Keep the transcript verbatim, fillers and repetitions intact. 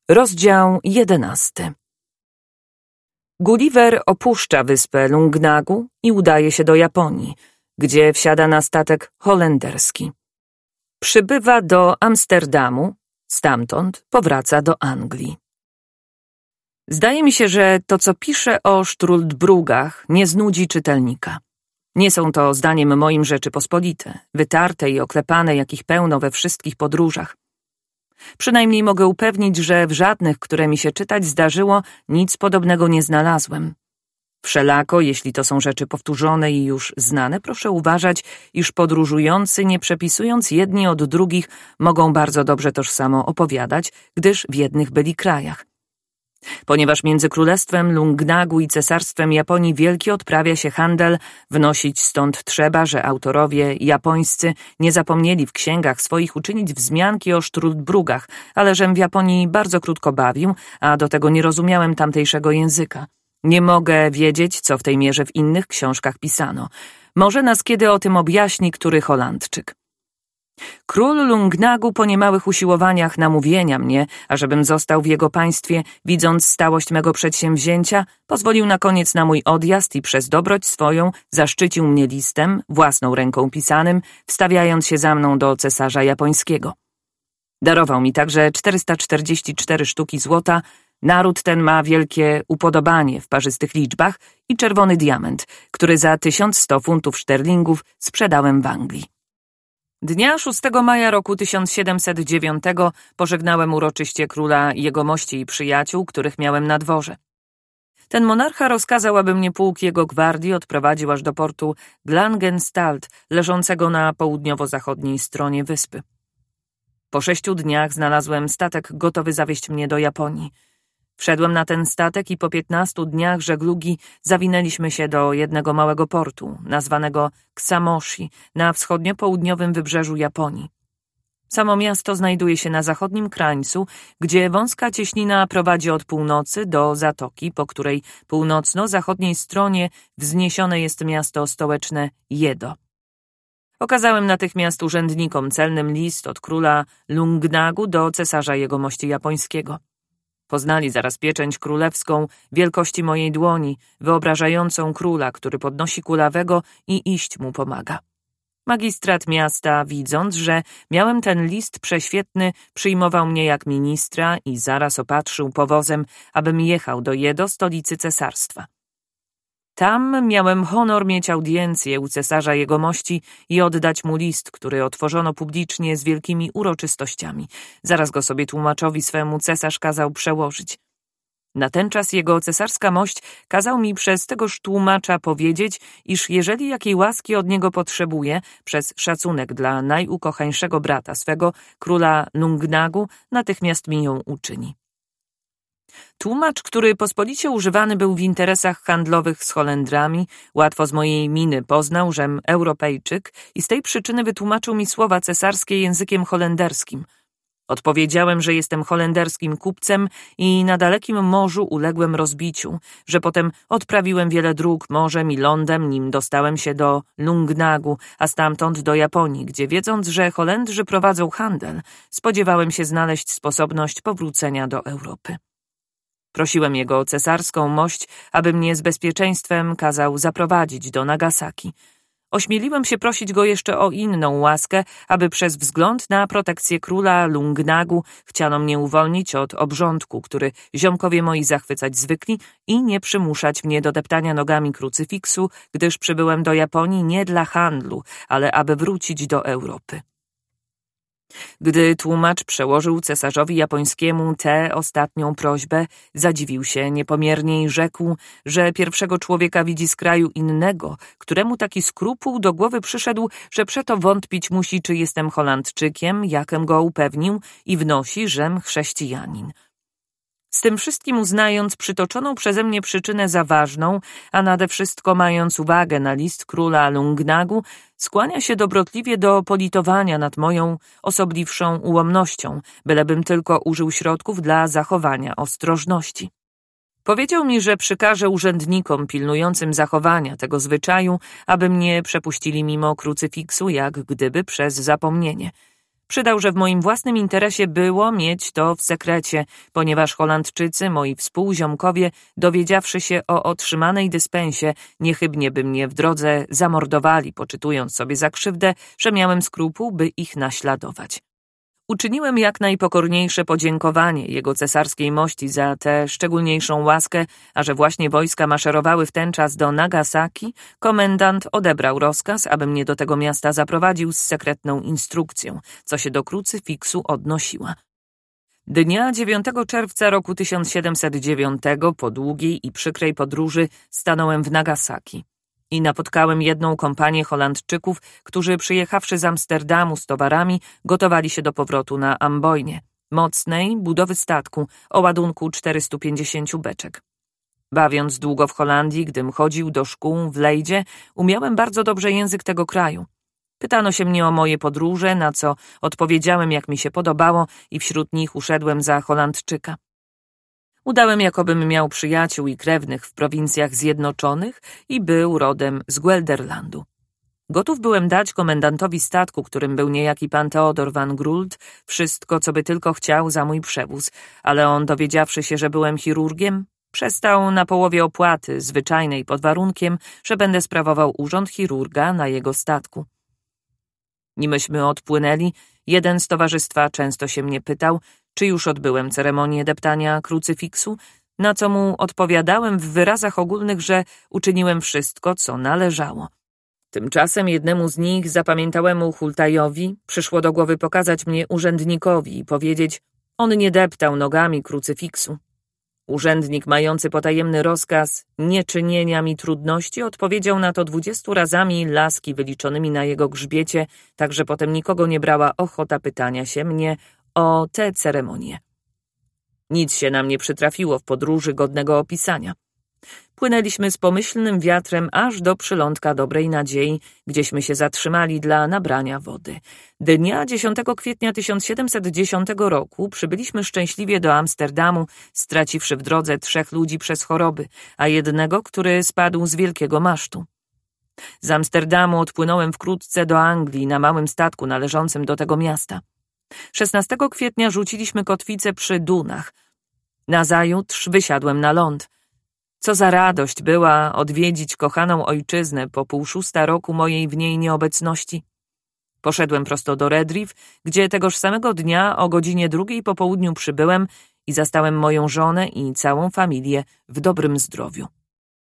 Rozdział jedenasty. Gulliver opuszcza wyspę Lungnagu i udaje się do Japonii, gdzie wsiada na statek holenderski. Przybywa do Amsterdamu, stamtąd powraca do Anglii. Zdaje mi się, że to, co pisze o Struldbrugach, nie znudzi czytelnika. Nie są to, zdaniem moim, rzeczy pospolite, wytarte i oklepane, jakich pełno we wszystkich podróżach. Przynajmniej mogę upewnić, że w żadnych, które mi się czytać zdarzyło, nic podobnego nie znalazłem. Wszelako, jeśli to są rzeczy powtórzone i już znane, proszę uważać, iż podróżujący, nie przepisując jedni od drugich, mogą bardzo dobrze tożsamo opowiadać, gdyż w jednych byli krajach. Ponieważ między Królestwem Lungnagu i Cesarstwem Japonii wielki odprawia się handel, wnosić stąd trzeba, że autorowie japońscy nie zapomnieli w księgach swoich uczynić wzmianki o Struldbrugach, ale żem w Japonii bardzo krótko bawił, a do tego nie rozumiałem tamtejszego języka. Nie mogę wiedzieć, co w tej mierze w innych książkach pisano. Może nas kiedy o tym objaśni który Holandczyk. Król Lungnagu po niemałych usiłowaniach namówienia mnie, ażebym został w jego państwie, widząc stałość mego przedsięwzięcia, pozwolił na koniec na mój odjazd i przez dobroć swoją zaszczycił mnie listem, własną ręką pisanym, wstawiając się za mną do cesarza japońskiego. Darował mi także czterysta czterdzieści cztery sztuki złota. Naród ten ma wielkie upodobanie w parzystych liczbach i czerwony diament, który za tysiąc sto funtów szterlingów sprzedałem w Anglii. Dnia szóstego maja roku tysiąc siedemset dziewiątego pożegnałem uroczyście króla jegomości i przyjaciół, których miałem na dworze. Ten monarcha rozkazał, aby mnie pułk jego gwardii odprowadził aż do portu Glangenstalt, leżącego na południowo-zachodniej stronie wyspy. Po sześciu dniach znalazłem statek gotowy zawieźć mnie do Japonii. Wszedłem na ten statek i po piętnastu dniach żeglugi zawinęliśmy się do jednego małego portu, nazwanego Ksamoshi, na wschodnio-południowym wybrzeżu Japonii. Samo miasto znajduje się na zachodnim krańcu, gdzie wąska cieśnina prowadzi od północy do zatoki, po której północno-zachodniej stronie wzniesione jest miasto stołeczne Jedo. Okazałem natychmiast urzędnikom celnym list od króla Lungnagu do cesarza jegomości japońskiego. Poznali zaraz pieczęć królewską wielkości mojej dłoni, wyobrażającą króla, który podnosi kulawego i iść mu pomaga. Magistrat miasta, widząc, że miałem ten list prześwietny, przyjmował mnie jak ministra i zaraz opatrzył powozem, abym jechał do Jedo, stolicy cesarstwa. Tam miałem honor mieć audiencję u cesarza jegomości i oddać mu list, który otworzono publicznie z wielkimi uroczystościami. Zaraz go sobie tłumaczowi swemu cesarz kazał przełożyć. Natenczas jego cesarska mość kazał mi przez tegoż tłumacza powiedzieć, iż jeżeli jakiej łaski od niego potrzebuję, przez szacunek dla najukochańszego brata swego, króla Lungnagu, natychmiast mi ją uczyni. Tłumacz, który pospolicie używany był w interesach handlowych z Holendrami, łatwo z mojej miny poznał, żem Europejczyk i z tej przyczyny wytłumaczył mi słowa cesarskie językiem holenderskim. Odpowiedziałem, że jestem holenderskim kupcem i na dalekim morzu uległem rozbiciu, że potem odprawiłem wiele dróg morzem i lądem, nim dostałem się do Lungnagu, a stamtąd do Japonii, gdzie wiedząc, że Holendrzy prowadzą handel, spodziewałem się znaleźć sposobność powrócenia do Europy. Prosiłem jego cesarską mość, aby mnie z bezpieczeństwem kazał zaprowadzić do Nagasaki. Ośmieliłem się prosić go jeszcze o inną łaskę, aby przez wzgląd na protekcję króla Lungnagu chciano mnie uwolnić od obrządku, który ziomkowie moi zachwycać zwykli i nie przymuszać mnie do deptania nogami krucyfiksu, gdyż przybyłem do Japonii nie dla handlu, ale aby wrócić do Europy. Gdy tłumacz przełożył cesarzowi japońskiemu tę ostatnią prośbę, zadziwił się niepomiernie i rzekł, że pierwszego człowieka widzi z kraju innego, któremu taki skrupuł do głowy przyszedł, że przeto wątpić musi, czy jestem Holandczykiem, jakem go upewnił i wnosi, żem chrześcijanin. Z tym wszystkim uznając przytoczoną przeze mnie przyczynę za ważną, a nade wszystko mając uwagę na list króla Lungnagu, skłania się dobrotliwie do politowania nad moją osobliwszą ułomnością, bylebym tylko użył środków dla zachowania ostrożności. Powiedział mi, że przykaże urzędnikom pilnującym zachowania tego zwyczaju, aby mnie przepuścili mimo krucyfiksu, jak gdyby przez zapomnienie. Przydał, że w moim własnym interesie było mieć to w sekrecie, ponieważ Holandczycy, moi współziomkowie, dowiedziawszy się o otrzymanej dyspensie, niechybnie by mnie w drodze zamordowali, poczytując sobie za krzywdę, że miałem skrupuł, by ich naśladować. Uczyniłem jak najpokorniejsze podziękowanie jego cesarskiej mości za tę szczególniejszą łaskę, a że właśnie wojska maszerowały w ten czas do Nagasaki, komendant odebrał rozkaz, aby mnie do tego miasta zaprowadził z sekretną instrukcją, co się do krucyfiksu odnosiła. Dnia dziewiątego czerwca roku tysiąc siedemset dziewiątego po długiej i przykrej podróży stanąłem w Nagasaki i napotkałem jedną kompanię Holandczyków, którzy przyjechawszy z Amsterdamu z towarami, gotowali się do powrotu na Amboinie, mocnej budowy statku o ładunku czterystu pięćdziesięciu beczek. Bawiąc długo w Holandii, gdym chodził do szkół w Lejdzie, umiałem bardzo dobrze język tego kraju. Pytano się mnie o moje podróże, na co odpowiedziałem, jak mi się podobało, i wśród nich uszedłem za Holandczyka. Udałem, jakobym miał przyjaciół i krewnych w prowincjach zjednoczonych i był rodem z Guelderlandu. Gotów byłem dać komendantowi statku, którym był niejaki pan Theodor van Grult, wszystko, co by tylko chciał za mój przewóz, ale on, dowiedziawszy się, że byłem chirurgiem, przestał na połowie opłaty, zwyczajnej pod warunkiem, że będę sprawował urząd chirurga na jego statku. Nimeśmy odpłynęli, jeden z towarzystwa często się mnie pytał, czy już odbyłem ceremonię deptania krucyfiksu, na co mu odpowiadałem w wyrazach ogólnych, że uczyniłem wszystko, co należało. Tymczasem jednemu z nich, zapamiętałemu Hultajowi, przyszło do głowy pokazać mnie urzędnikowi i powiedzieć, on nie deptał nogami krucyfiksu. Urzędnik, mający potajemny rozkaz nieczynienia mi trudności, odpowiedział na to dwudziestu razami laski wyliczonymi na jego grzbiecie, tak że potem nikogo nie brała ochota pytania się mnie o tę ceremonię. Nic się nam nie przytrafiło w podróży godnego opisania. Płynęliśmy z pomyślnym wiatrem aż do przylądka Dobrej Nadziei, gdzieśmy się zatrzymali dla nabrania wody. Dnia dziesiątego kwietnia tysiąc siedemset dziesiątego roku przybyliśmy szczęśliwie do Amsterdamu, straciwszy w drodze trzech ludzi przez choroby, a jednego, który spadł z wielkiego masztu. Z Amsterdamu odpłynąłem wkrótce do Anglii na małym statku należącym do tego miasta. szesnastego kwietnia rzuciliśmy kotwicę przy Dunach. Nazajutrz wysiadłem na ląd. Co za radość była odwiedzić kochaną ojczyznę po pół szósta roku mojej w niej nieobecności. Poszedłem prosto do Redriff, gdzie tegoż samego dnia o godzinie drugiej po południu przybyłem i zastałem moją żonę i całą familię w dobrym zdrowiu.